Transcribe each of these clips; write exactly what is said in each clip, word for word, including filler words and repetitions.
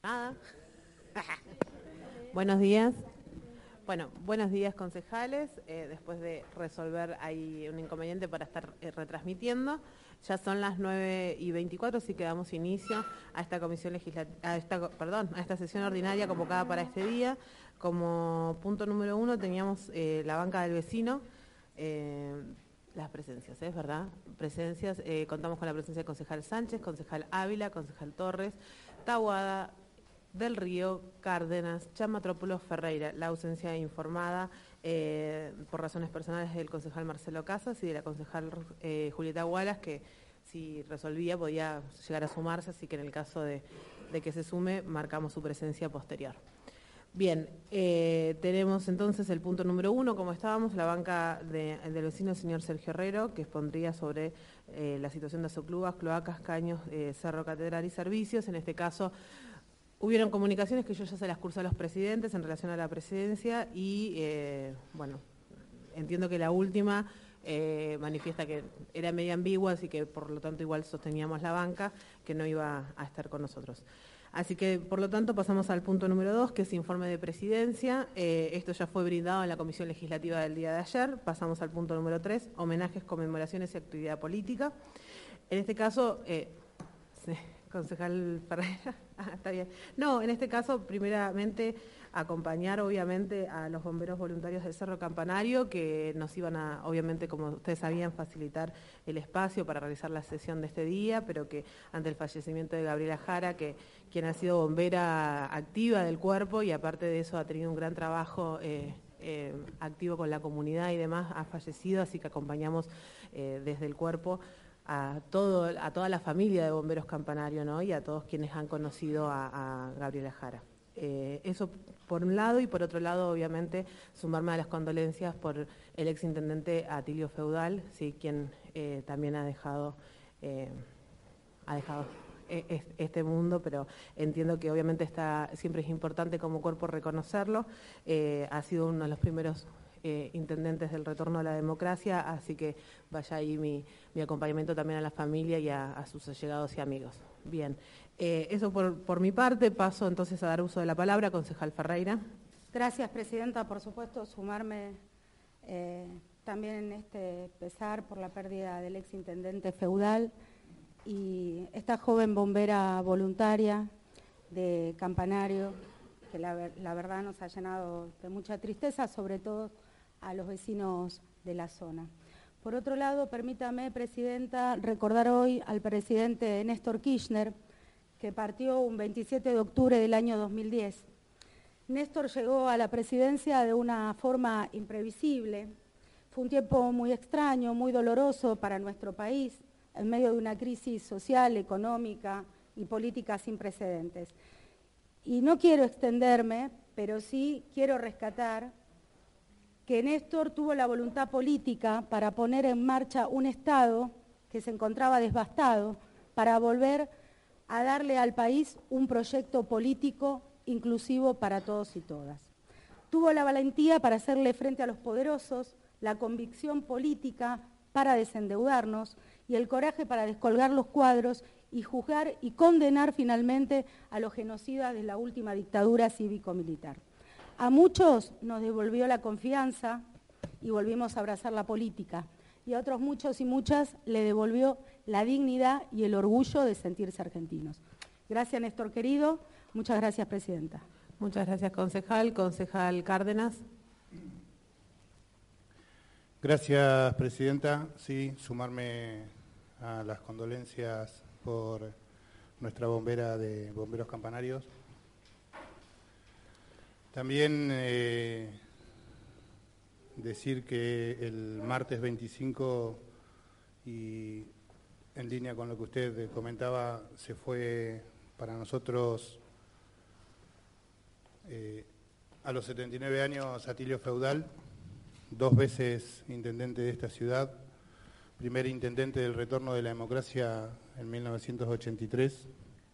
Nada. Buenos días. Bueno, buenos días concejales. Eh, después de resolver ahí un inconveniente para estar eh, retransmitiendo, ya son las nueve y veinticuatro, así que damos inicio a esta comisión legislativa, a esta, perdón, a esta sesión ordinaria convocada para este día. Como punto número uno teníamos eh, la banca del vecino. Eh, Las presencias, ¿es verdad? Presencias, eh, contamos con la presencia del concejal Sánchez, concejal Ávila, concejal Torres, Taboada, Del Río, Cárdenas, Chamatrópolos, Ferreira. La ausencia informada eh, por razones personales del concejal Marcelo Casas y de la concejal eh, Julieta Wallace, que si resolvía podía llegar a sumarse, así que en el caso de, de que se sume, marcamos su presencia posterior. Bien, eh, tenemos entonces el punto número uno, como estábamos, la banca de, del vecino el señor Sergio Herrero, que expondría sobre eh, la situación de azoclubas, cloacas, caños, eh, cerro catedral y servicios. En este caso, hubieron comunicaciones que yo ya se las cursé a los presidentes en relación a la presidencia y, eh, bueno, entiendo que la última eh, manifiesta que era media ambigua, así que por lo tanto igual sosteníamos la banca, que no iba a estar con nosotros. Así que, por lo tanto, pasamos al punto número dos, que es informe de presidencia. Eh, esto ya fue brindado en la comisión legislativa del día de ayer. Pasamos al punto número tres, homenajes, conmemoraciones y actividad política. En este caso, eh, sí, concejal Ferreira, ah, está bien. No, en este caso, primeramente, acompañar, obviamente, a los bomberos voluntarios del Cerro Campanario, que nos iban a, obviamente, como ustedes sabían, facilitar el espacio para realizar la sesión de este día, pero que ante el fallecimiento de Gabriela Jara, que quien ha sido bombera activa del cuerpo y aparte de eso ha tenido un gran trabajo eh, eh, activo con la comunidad y demás, ha fallecido, así que acompañamos eh, desde el cuerpo a todo a toda la familia de Bomberos Campanario, ¿no? Y a todos quienes han conocido a, a Gabriela Jara. Eh, eso por un lado, y por otro lado, obviamente, sumarme a las condolencias por el exintendente Atilio Feudal, sí, quien eh, también ha dejado, eh, ha dejado este mundo, pero entiendo que obviamente está, siempre es importante como cuerpo reconocerlo. Eh, ha sido uno de los primeros eh, intendentes del retorno a la democracia, así que vaya ahí mi, mi acompañamiento también a la familia y a, a sus allegados y amigos. Bien, eh, eso por, por mi parte. Paso entonces a dar uso de la palabra. Concejal Ferreira. Gracias, presidenta. Por supuesto, sumarme eh, también en este pesar por la pérdida del exintendente Feudal y esta joven bombera voluntaria de Campanario, que la, la verdad nos ha llenado de mucha tristeza, sobre todo a los vecinos de la zona. Por otro lado, permítame, presidenta, recordar hoy al presidente Néstor Kirchner, que partió un veintisiete de octubre del año dos mil diez. Néstor llegó a la presidencia de una forma imprevisible. Fue un tiempo muy extraño, muy doloroso para nuestro país, en medio de una crisis social, económica y política sin precedentes. Y no quiero extenderme, pero sí quiero rescatar que Néstor tuvo la voluntad política para poner en marcha un Estado que se encontraba devastado, para volver a darle al país un proyecto político inclusivo para todos y todas. Tuvo la valentía para hacerle frente a los poderosos, la convicción política para desendeudarnos y el coraje para descolgar los cuadros y juzgar y condenar finalmente a los genocidas de la última dictadura cívico-militar. A muchos nos devolvió la confianza y volvimos a abrazar la política, y a otros muchos y muchas le devolvió la dignidad y el orgullo de sentirse argentinos. Gracias, Néstor querido. Muchas gracias, presidenta. Muchas gracias, concejal. Concejal Cárdenas. Gracias, presidenta. Sí, sumarme a las condolencias por nuestra bombera de Bomberos Campanarios. También eh, decir que el martes veinticinco, y en línea con lo que usted comentaba, se fue para nosotros eh, a los setenta y nueve años Atilio Feudal, dos veces intendente de esta ciudad, primer intendente del retorno de la democracia en mil novecientos ochenta y tres,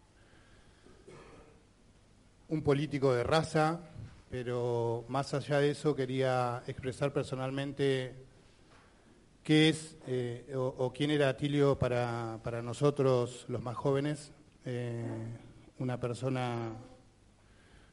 un político de raza, pero más allá de eso quería expresar personalmente qué es eh, o, o quién era Atilio para, para nosotros los más jóvenes, eh, una persona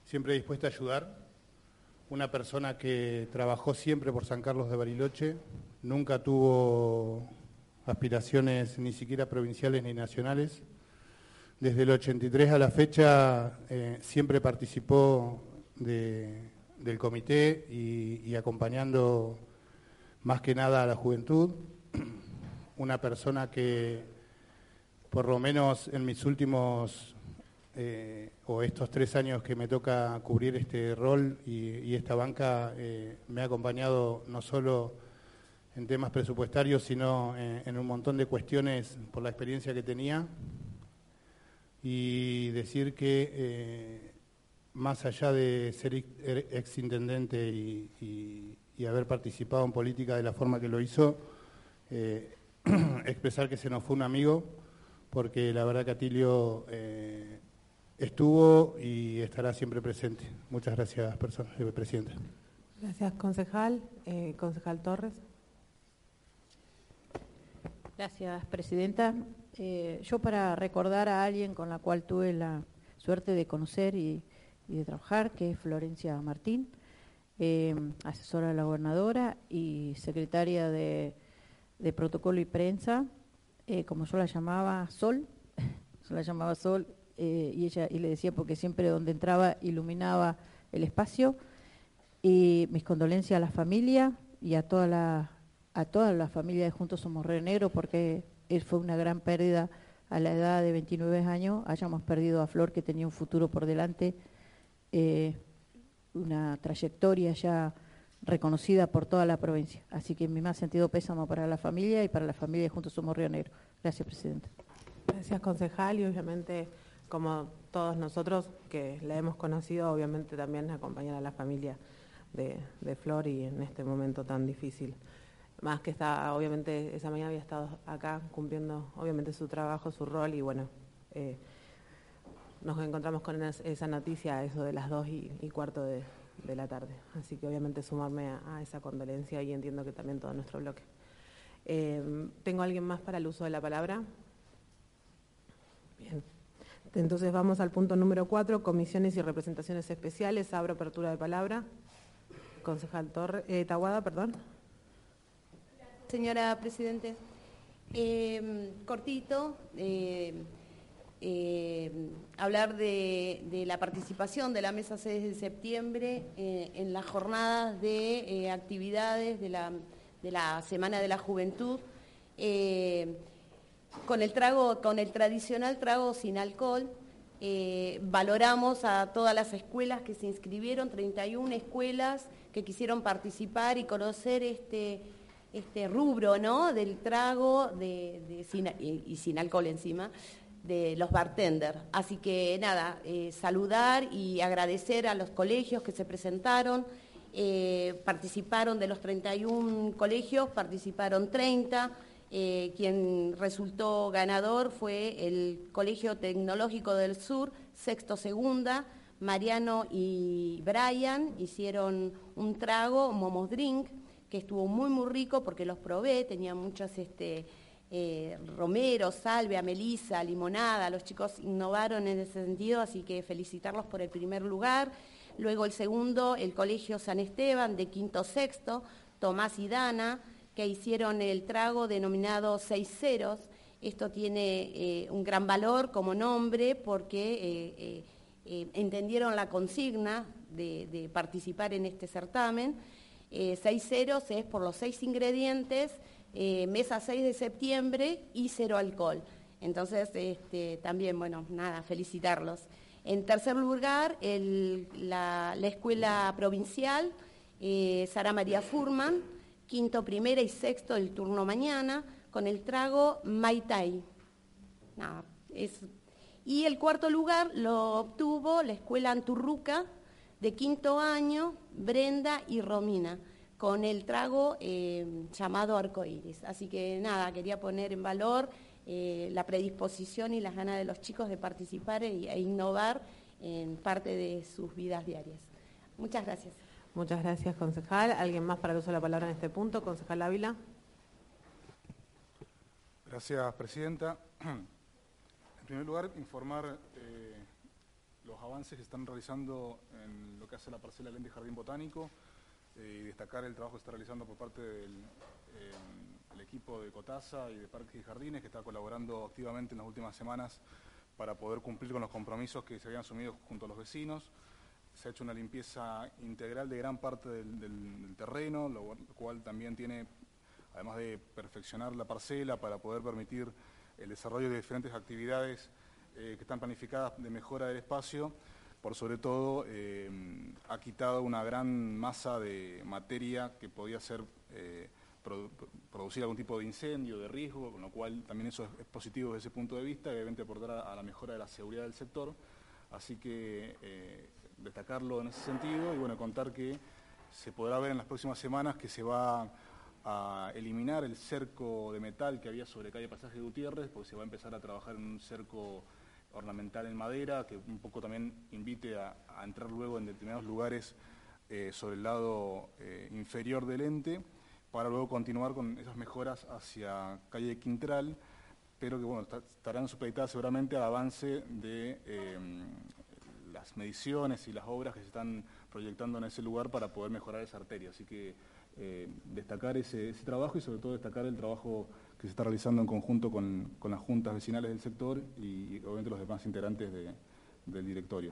siempre dispuesta a ayudar, una persona que trabajó siempre por San Carlos de Bariloche, nunca tuvo aspiraciones ni siquiera provinciales ni nacionales. Desde el ochenta y tres a la fecha eh, siempre participó de, del comité y, y acompañando más que nada a la juventud. Una persona que por lo menos en mis últimos eh, o estos tres años que me toca cubrir este rol y, y esta banca eh, me ha acompañado no solo en temas presupuestarios, sino en, en un montón de cuestiones por la experiencia que tenía. Y decir que eh, más allá de ser exintendente y, y, y haber participado en política de la forma que lo hizo, eh, expresar que se nos fue un amigo, porque la verdad que Atilio eh, estuvo y estará siempre presente. Muchas gracias, persona, eh, Presidenta. Gracias, concejal. Eh, concejal Torres. Gracias, Presidenta. Eh, yo para recordar a alguien con la cual tuve la suerte de conocer y, y de trabajar, que es Florencia Martín, eh, asesora de la gobernadora y secretaria de, de Protocolo y Prensa, eh, como yo la llamaba Sol, yo la llamaba Sol, eh, y ella y le decía porque siempre donde entraba iluminaba el espacio. Y mis condolencias a la familia y a toda la a toda la familia de Juntos Somos Río Negro, porque él fue una gran pérdida a la edad de veintinueve años. Hayamos perdido a Flor, que tenía un futuro por delante, eh, una trayectoria ya reconocida por toda la provincia. Así que mi más sentido pésamo para la familia y para la familia de Juntos Somos Río Negro. Gracias, Presidenta. Gracias, concejal, y obviamente, como todos nosotros que la hemos conocido, obviamente también acompañar a la familia de, de Flor y en este momento tan difícil. Más que está, obviamente, esa mañana había estado acá cumpliendo, obviamente, su trabajo, su rol, y bueno, eh, nos encontramos con esa noticia a eso de las dos y, y cuarto de, de la tarde. Así que, obviamente, sumarme a, a esa condolencia y entiendo que también todo nuestro bloque. Eh, ¿Tengo alguien más para el uso de la palabra? Bien. Entonces vamos al punto número cuatro, comisiones y representaciones especiales. Abro apertura de palabra. Concejal Torre, eh, Tahuada, perdón. Señora Presidente, eh, cortito, eh, eh, hablar de, de la participación de la Mesa seis de septiembre eh, en las jornadas de eh, actividades de la, de la Semana de la Juventud, eh, con el trago, con el tradicional trago sin alcohol. Eh, valoramos a todas las escuelas que se inscribieron, treinta y una escuelas que quisieron participar y conocer este este rubro, ¿no?, del trago de, de sin, y, y sin alcohol encima, de los bartenders. Así que nada, eh, saludar y agradecer a los colegios que se presentaron. Eh, participaron de los treinta y un colegios, participaron treinta. Eh, quien resultó ganador fue el Colegio Tecnológico del Sur, sexto segunda. Mariano y Brian hicieron un trago, Momos Drink, que estuvo muy, muy rico porque los probé, tenía muchas este, eh, romero, salvia, melisa, limonada. Los chicos innovaron en ese sentido, así que felicitarlos por el primer lugar. Luego el segundo, el Colegio San Esteban, de quinto sexto, Tomás y Dana, que hicieron el trago denominado Seis Ceros. Esto tiene eh, un gran valor como nombre porque eh, eh, eh, entendieron la consigna de, de participar en este certamen. Eh, seis ceros es por los seis ingredientes, eh, mesa seis de septiembre y cero alcohol. Entonces, este, también, bueno, nada, felicitarlos. En tercer lugar, el, la, la escuela provincial, eh, Sara María Furman, quinto, primera y sexto el turno mañana, con el trago Mai Tai. Nada, es... Y el cuarto lugar lo obtuvo la escuela Anturruca, de quinto año, Brenda y Romina, con el trago eh, llamado Arcoíris. Así que nada, quería poner en valor eh, la predisposición y las ganas de los chicos de participar e, e innovar en parte de sus vidas diarias. Muchas gracias. Muchas gracias, concejal. ¿Alguien más para el uso de la palabra en este punto? Concejal Ávila. Gracias, Presidenta. En primer lugar, informar eh, los avances que se están realizando en lo que hace la parcela Lente Jardín Botánico eh, y destacar el trabajo que se está realizando por parte del eh, el equipo de Cotasa y de Parques y Jardines, que está colaborando activamente en las últimas semanas para poder cumplir con los compromisos que se habían asumido junto a los vecinos. Se ha hecho una limpieza integral de gran parte del, del, del terreno, lo cual también tiene, además de perfeccionar la parcela para poder permitir el desarrollo de diferentes actividades eh, que están planificadas de mejora del espacio, por sobre todo eh, ha quitado una gran masa de materia que podía ser eh, produ producir algún tipo de incendio, de riesgo, con lo cual también eso es, es positivo desde ese punto de vista, y obviamente aportar a, a la mejora de la seguridad del sector. Así que eh, destacarlo en ese sentido y bueno, contar que se podrá ver en las próximas semanas que se va a eliminar el cerco de metal que había sobre calle Pasaje Gutiérrez, porque se va a empezar a trabajar en un cerco ornamental en madera, que un poco también invite a, a entrar luego en determinados lugares eh, sobre el lado eh, inferior del ente, para luego continuar con esas mejoras hacia calle Quintral, pero que bueno, estarán supeditadas seguramente al avance de eh, las mediciones y las obras que se están proyectando en ese lugar para poder mejorar esa arteria. Así que eh, destacar ese, ese trabajo y sobre todo destacar el trabajo que se está realizando en conjunto con, con las juntas vecinales del sector y, y obviamente los demás integrantes de, del directorio.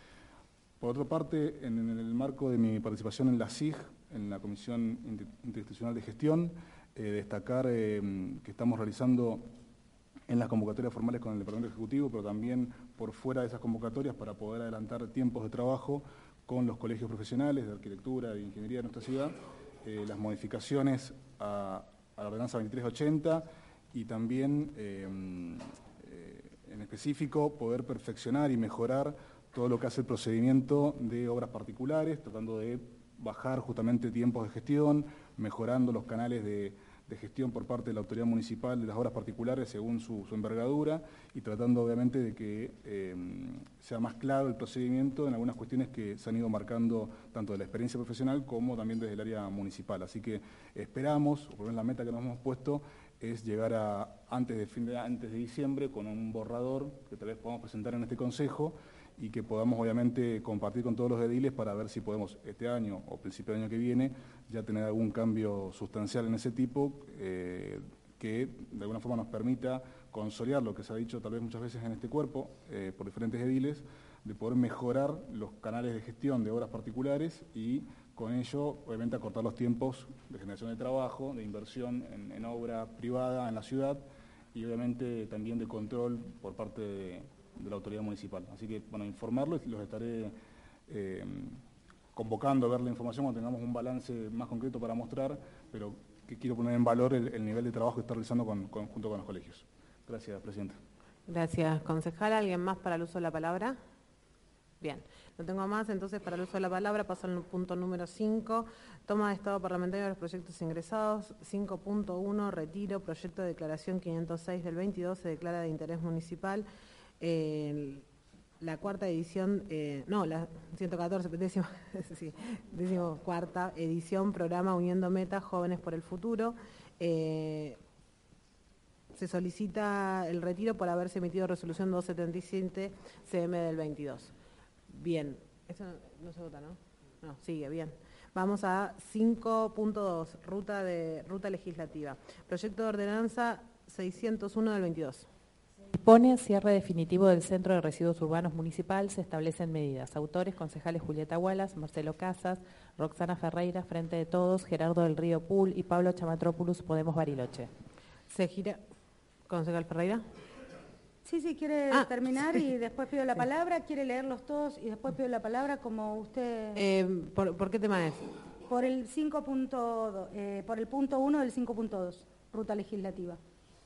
Por otra parte, en, en el marco de mi participación en la S I G, en la Comisión Interinstitucional de Gestión, eh, destacar eh, que estamos realizando en las convocatorias formales con el Departamento Ejecutivo, pero también por fuera de esas convocatorias para poder adelantar tiempos de trabajo con los colegios profesionales de arquitectura e ingeniería de nuestra ciudad, eh, las modificaciones a, a la ordenanza veintitrés ochenta y también, eh, eh, en específico, poder perfeccionar y mejorar todo lo que hace el procedimiento de obras particulares, tratando de bajar justamente tiempos de gestión, mejorando los canales de de gestión por parte de la autoridad municipal de las obras particulares según su, su envergadura y tratando obviamente de que eh, sea más claro el procedimiento en algunas cuestiones que se han ido marcando tanto de la experiencia profesional como también desde el área municipal. Así que esperamos, o por lo menos la meta que nos hemos puesto es llegar a antes de, fin de, antes de diciembre con un borrador que tal vez podamos presentar en este consejo y que podamos obviamente compartir con todos los ediles para ver si podemos este año o principio del año que viene ya tener algún cambio sustancial en ese tipo eh, que de alguna forma nos permita consolidar lo que se ha dicho tal vez muchas veces en este cuerpo eh, por diferentes ediles, de poder mejorar los canales de gestión de obras particulares y con ello obviamente acortar los tiempos de generación de trabajo, de inversión en, en obra privada en la ciudad y obviamente también de control por parte de de la autoridad municipal. Así que, bueno, informarlos y los estaré eh, convocando a ver la información cuando tengamos un balance más concreto para mostrar, pero que quiero poner en valor el, el nivel de trabajo que está realizando con, con, junto con los colegios. Gracias, Presidenta. Gracias, concejal. ¿Alguien más para el uso de la palabra? Bien, no tengo más, entonces para el uso de la palabra paso al punto número cinco, toma de estado parlamentario de los proyectos ingresados. Cinco punto uno, retiro, proyecto de declaración quinientos seis del veintidós, se declara de interés municipal. Eh, la cuarta edición, eh, no, la ciento catorce, décimo, sí, décimo cuarta edición, programa Uniendo Metas, Jóvenes por el Futuro. Eh, se solicita el retiro por haberse emitido resolución doscientos setenta y siete C M del veintidós. Bien, eso no, no se vota, ¿no? No, sigue, bien. Vamos a cinco punto dos, ruta, de, ruta legislativa. Proyecto de ordenanza seiscientos uno del veintidós. Pone cierre definitivo del Centro de Residuos Urbanos Municipal, se establecen medidas. Autores, concejales Julieta Wallace, Marcelo Casas, Roxana Ferreira, Frente de Todos, Gerardo del Río Pool y Pablo Chamatrópoulos, Podemos Bariloche. Se gira. Concejal Ferreira. Sí, sí, quiere ah, terminar sí. y después pido la palabra, quiere leerlos todos y después pido la palabra como usted... Eh, ¿por, ¿Por qué tema es? Por el cinco punto dos, eh, por el punto uno del cinco punto dos, ruta legislativa.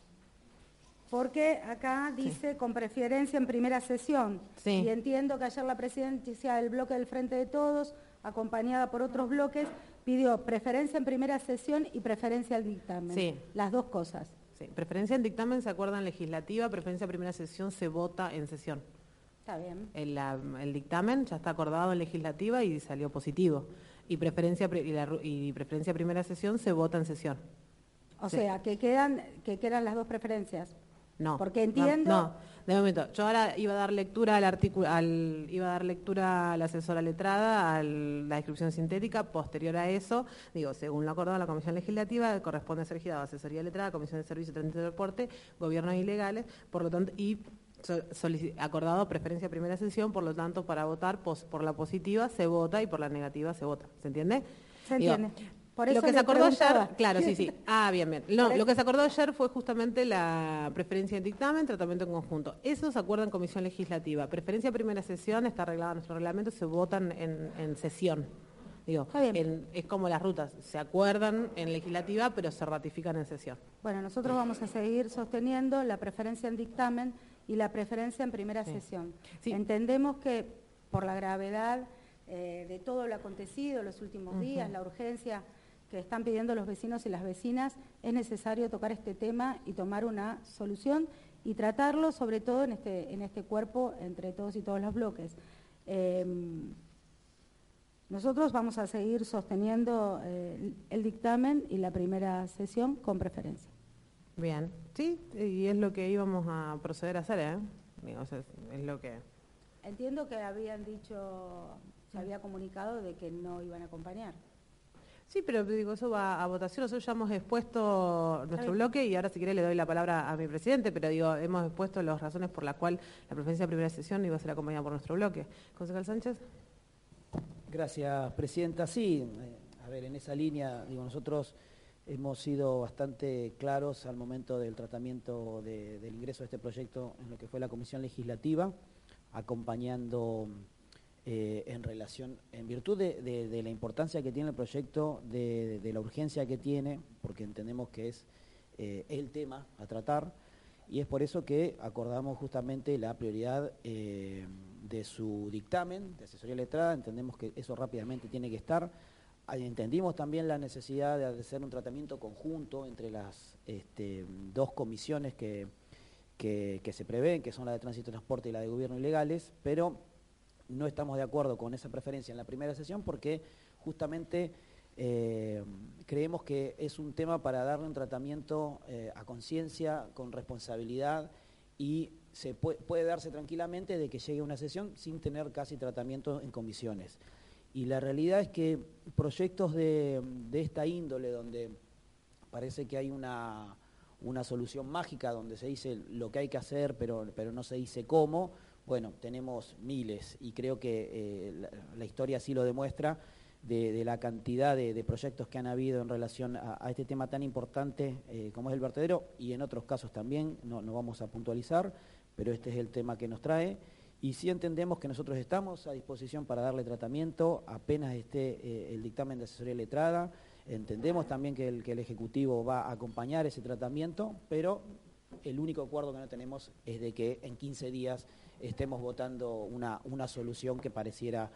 Porque acá dice sí. con preferencia en primera sesión. Sí. Y entiendo que ayer la presidencia del bloque del Frente de Todos, acompañada por otros bloques, pidió preferencia en primera sesión y preferencia al dictamen. Sí. Las dos cosas. Sí. Preferencia en dictamen se acuerda en legislativa, preferencia en primera sesión se vota en sesión. Está bien. El, la, el dictamen ya está acordado en legislativa y salió positivo. Y preferencia, y, la, y preferencia primera sesión se vota en sesión. O sí. sea, que quedan, que quedan las dos preferencias. No. Porque entiendo... No, no, de momento. Yo ahora iba a dar lectura al artículo, al, iba a dar lectura a la asesora letrada, a la descripción sintética. Posterior a eso, digo, según lo acordado en la Comisión Legislativa, corresponde ser girado a asesoría letrada, Comisión de Servicios, Tránsito y Deporte, Gobiernos Ilegales, por lo tanto, y acordado preferencia primera sesión, por lo tanto, para votar pos, por la positiva se vota y por la negativa se vota. ¿Se entiende? Se entiende. Digo, Por eso lo que se le acordó preguntaba. ayer, claro, sí, sí. Ah, bien, bien. No, lo que se acordó ayer fue justamente la preferencia en dictamen, tratamiento en conjunto. Eso se acuerda en comisión legislativa. Preferencia primera sesión, está arreglada en nuestro reglamento, se votan en, en sesión. Digo, en, es como las rutas, se acuerdan en legislativa, pero se ratifican en sesión. Bueno, nosotros vamos a seguir sosteniendo la preferencia en dictamen y la preferencia en primera sí. sesión. Sí. Entendemos que por la gravedad eh, de todo lo acontecido los últimos uh-huh. días, la urgencia que están pidiendo los vecinos y las vecinas, es necesario tocar este tema y tomar una solución y tratarlo sobre todo en este, en este cuerpo entre todos y todos los bloques. Eh, nosotros vamos a seguir sosteniendo eh, el dictamen y la primera sesión con preferencia. Bien, sí, y es lo que íbamos a proceder a hacer, ¿eh? Digo, o sea, es lo que... Entiendo que habían dicho, se había comunicado de que no iban a acompañar. Sí, pero digo, eso va a votación. Nosotros ya hemos expuesto nuestro bloque y ahora si quiere le doy la palabra a mi presidente, pero digo, hemos expuesto las razones por las cuales la preferencia de primera sesión iba a ser acompañada por nuestro bloque. Concejal Sánchez. Gracias, presidenta. Sí, eh, a ver, en esa línea, digo, nosotros hemos sido bastante claros al momento del tratamiento de, del ingreso de este proyecto en lo que fue la Comisión Legislativa, acompañando... Eh, en relación, en virtud de, de, de la importancia que tiene el proyecto, de, de la urgencia que tiene, porque entendemos que es eh, el tema a tratar, y es por eso que acordamos justamente la prioridad eh, de su dictamen, de asesoría letrada. Entendemos que eso rápidamente tiene que estar. Entendimos también la necesidad de hacer un tratamiento conjunto entre las este, dos comisiones que, que, que se prevén, que son la de Tránsito y Transporte y la de Gobierno Ilegales, pero no estamos de acuerdo con esa preferencia en la primera sesión porque justamente eh, creemos que es un tema para darle un tratamiento eh, a conciencia, con responsabilidad, y se puede, puede darse tranquilamente de que llegue una sesión sin tener casi tratamiento en comisiones. Y la realidad es que proyectos de, de esta índole, donde parece que hay una, una solución mágica, donde se dice lo que hay que hacer, pero, pero no se dice cómo, bueno, tenemos miles, y creo que eh, la, la historia así lo demuestra, de, de la cantidad de, de proyectos que han habido en relación a, a este tema tan importante eh, como es el vertedero, y en otros casos también, no, no vamos a puntualizar, pero este es el tema que nos trae, y sí entendemos que nosotros estamos a disposición para darle tratamiento apenas esté eh, el dictamen de asesoría letrada. Entendemos también que el, que el Ejecutivo va a acompañar ese tratamiento, pero el único acuerdo que no tenemos es de que en quince días estemos votando una, una solución que pareciera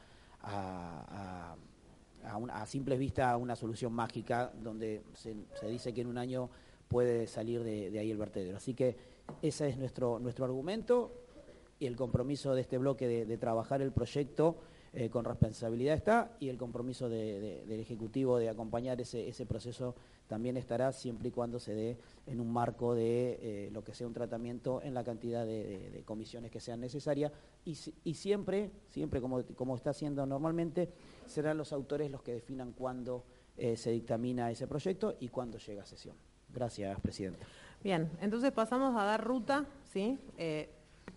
a, a, a, una, a simple vista una solución mágica, donde se, se dice que en un año puede salir de, de ahí el vertedero. Así que ese es nuestro, nuestro argumento, y el compromiso de este bloque de, de trabajar el proyecto eh, con responsabilidad está, y el compromiso de, de, del Ejecutivo de acompañar ese, ese proceso también estará, siempre y cuando se dé en un marco de eh, lo que sea un tratamiento en la cantidad de, de, de comisiones que sean necesarias, y, y siempre, siempre como, como está haciendo normalmente, serán los autores los que definan cuándo eh, se dictamina ese proyecto y cuándo llega a sesión. Gracias, presidenta. Bien, entonces pasamos a dar ruta, ¿sí? Eh,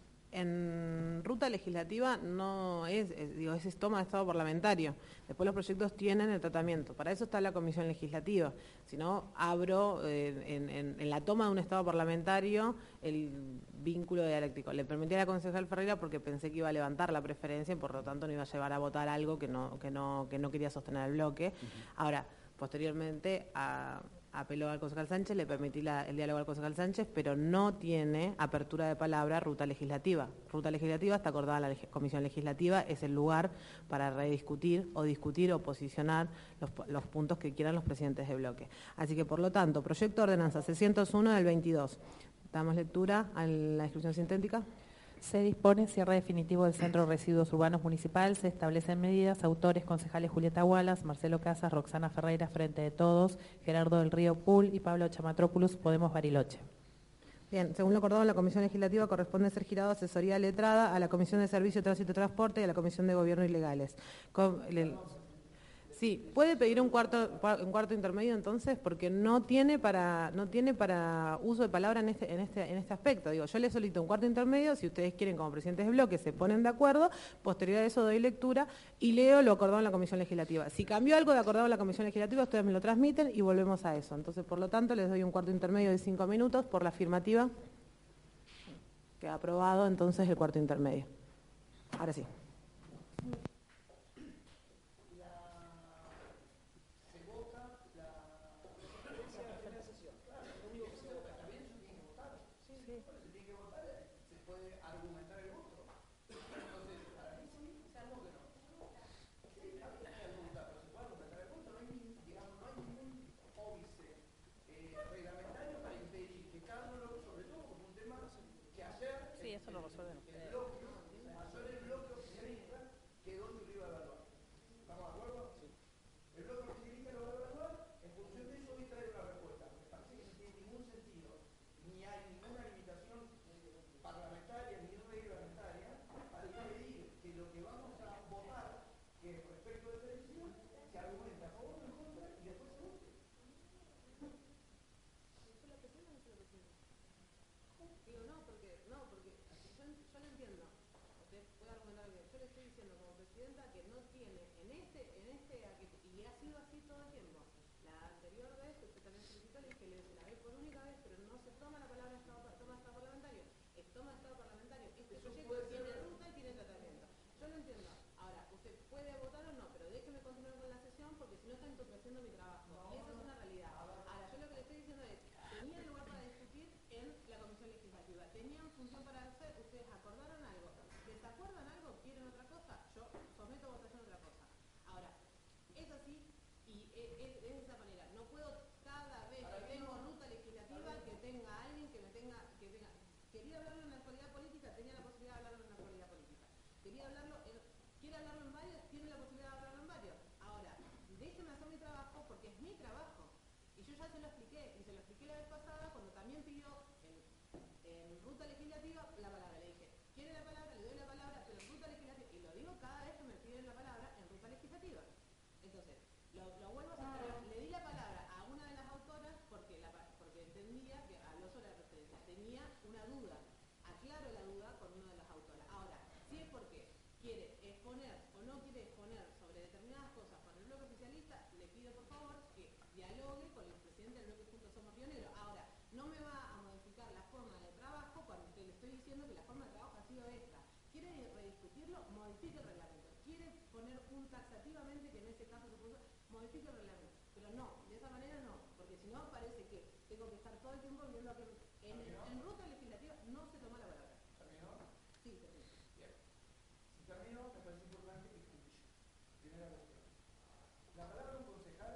En ruta legislativa no es, es, digo, es toma de estado parlamentario. Después los proyectos tienen el tratamiento. Para eso está la comisión legislativa. Si no, abro eh, en, en, en la toma de un estado parlamentario el vínculo dialéctico. Le permití a la concejal Ferreira porque pensé que iba a levantar la preferencia y por lo tanto no iba a llevar a votar algo que no, que no, que no quería sostener el bloque. Uh-huh. Ahora, posteriormente a... apeló al concejal Sánchez, le permití la, el diálogo al concejal Sánchez, pero no tiene apertura de palabra ruta legislativa. Ruta legislativa está acordada en la leg- Comisión Legislativa, es el lugar para rediscutir o discutir o posicionar los, los puntos que quieran los presidentes de bloque. Así que, por lo tanto, proyecto de ordenanza seiscientos uno del veintidós. Damos lectura a la descripción sintética. Se dispone cierre definitivo del Centro de Residuos Urbanos Municipal. Se establecen medidas. Autores, concejales Julieta Wallace, Marcelo Casas, Roxana Ferreira, Frente de Todos, Gerardo del Río Pool y Pablo Chamatrópoulou, Podemos Bariloche. Bien, según lo acordado en la Comisión Legislativa, corresponde ser girado asesoría letrada a la Comisión de Servicio, Tránsito y Transporte y a la Comisión de Gobierno y Legales. Com- le- Sí, puede pedir un cuarto un cuarto intermedio entonces, porque no tiene para no tiene para uso de palabra en este en este en este aspecto. Digo, yo le solicito un cuarto intermedio, si ustedes quieren como presidentes de bloque se ponen de acuerdo, posterior a eso doy lectura y leo lo acordado en la Comisión Legislativa. Si cambió algo de acordado en la Comisión Legislativa, ustedes me lo transmiten y volvemos a eso. Entonces, por lo tanto, les doy un cuarto intermedio de cinco minutos por la afirmativa. Queda aprobado entonces el cuarto intermedio. Ahora sí. Sí, eso lo resuelven ustedes. Digo, no, porque, no, porque yo, yo lo entiendo. Usted puede argumentar que yo le estoy diciendo como presidenta que no tiene en este, en este, y ha sido así todo el tiempo. La anterior vez, usted también solicitó, le dije, le la ve por única vez, pero no se toma la palabra estado, toma estado parlamentario, es toma estado parlamentario. Este proyecto tiene ruta y tiene tratamiento. Yo lo entiendo. Ahora, usted puede votar o no, pero déjeme continuar con la sesión porque si no está entorpeciendo mi trabajo. Y esa es una realidad. Ahora, yo lo que le estoy diciendo es, tenía lugar para discutir en la Comisión Legislativa. Tenían función para hacer, ustedes acordaron algo. ¿Desacuerdan algo? ¿Quieren otra cosa? Yo someto a votación otra cosa. Ahora, es así y es, es, es de esa manera. No puedo cada vez que tengo ruta legislativa que tenga alguien que me tenga, que tenga. Quería hablarlo en la actualidad política, tenía la posibilidad de hablarlo en la actualidad política. Quería hablarlo, en, quiere hablarlo en varios, tiene la posibilidad de hablarlo en varios. Ahora, déjenme hacer mi trabajo porque es mi trabajo. Y yo ya se lo expliqué, y se lo expliqué la vez pasada cuando también pidió en, en ruta legislativa la palabra. Le dije, ¿quiere la palabra? Le doy la palabra, pero en ruta legislativa, y lo digo cada vez que me piden la palabra en ruta legislativa. Entonces, lo, lo vuelvo a hacer, pero le di la palabra a una de las autoras porque, la, porque entendía que habló sobre la referencia, tenía una duda, aclaro la duda con una de las autoras. Ahora, si es porque quiere exponer o no quiere exponer sobre determinadas cosas con el bloque oficialista, le pido por favor que dialogue con el presidente del bloque Juntos Somos Pioneros. Ahora, no me va a modificar la forma de trabajo cuando usted le estoy diciendo que la forma de trabajo ha sido esta. ¿Quiere rediscutirlo? Modifique el reglamento. ¿Quiere poner un taxativamente, que en este caso se puso, modifique el reglamento? Pero no, de esa manera no, porque si no parece que tengo que estar todo el tiempo viendo que en, en ruta legislativa no se toma la palabra. ¿Terminó? Sí, terminó. Bien. Si termino, me parece importante que escuche. Primera cuestión. La palabra de un concejal,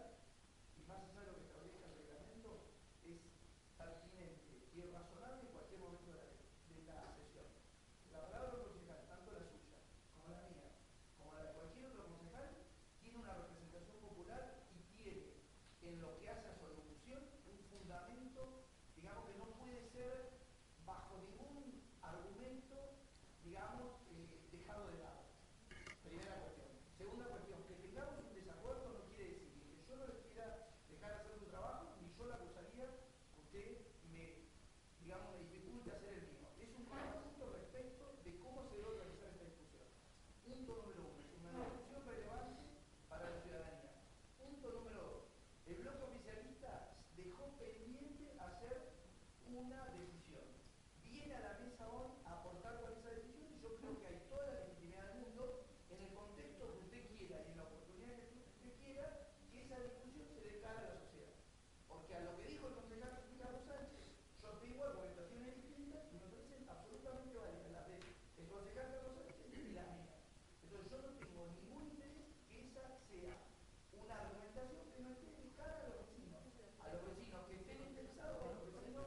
y más allá de lo que establezca el reglamento, es pertinente y razonable en cualquier momento de la, de la sesión. La palabra de un concejal, tanto la suya, como la mía, como la de cualquier otro concejal, tiene una representación popular y tiene, en lo que hace a su ejecución, un fundamento, digamos, que no puede ser bajo ningún argumento, digamos, eh, dejado de lado. Primera cuestión. Segunda cuestión, que tengamos un desacuerdo no quiere decir ni que yo no les quiera dejar hacer su trabajo, ni yo la acusaría que usted me, digamos, me dificulte hacer el mío. Es un conjunto respecto de cómo se debe organizar esta discusión. Punto número uno, es una discusión relevante para la ciudadanía. Punto número dos, el bloque oficialista dejó pendiente hacer una decisión. Viene a la mesa hoy a aportar con esa decisión y yo creo que hay toda la legitimidad del mundo en el contexto que usted quiera y en la oportunidad que usted quiera que esa discusión se dé cara a la sociedad. Porque a lo que dijo el concejal Ricardo Sánchez, yo tengo argumentaciones distintas y me parecen absolutamente válidas las del concejal Carlos Sánchez y las mías. Entonces yo no tengo ningún interés que esa sea una argumentación que no esté de cara a los vecinos, a los vecinos que estén interesados, a los vecinos.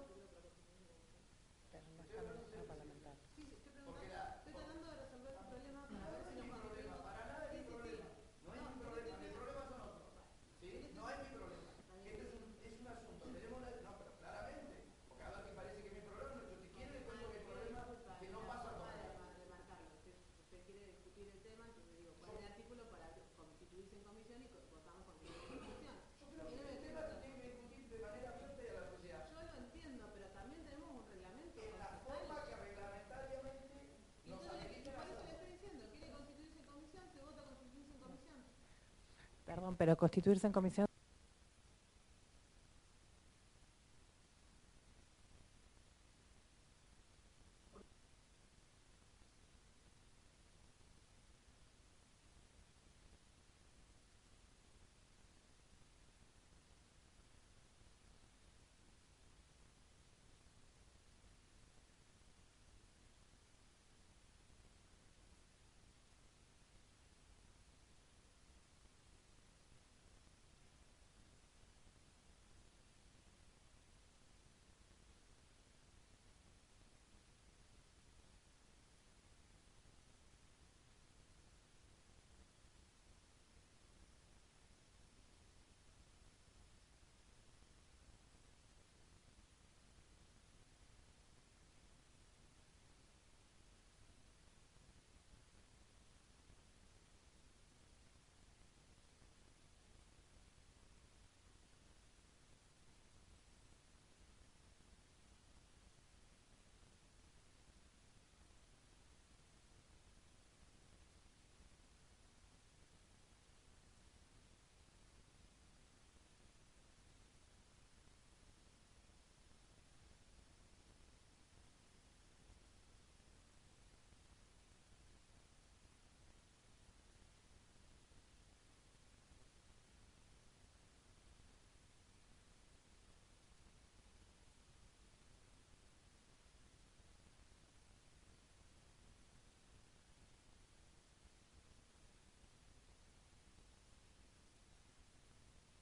Sí, estoy preguntando, estoy tratando de resolver el problema para ver si nos vamos a ver. Para nada es mi problema. No es mi problema. Mi problema son otros. ¿Sí? No es mi problema. Este es un, es un asunto. Tenemos la, no, pero claramente, porque a ver que parece que mi problema no es Perdón, pero constituirse en comisión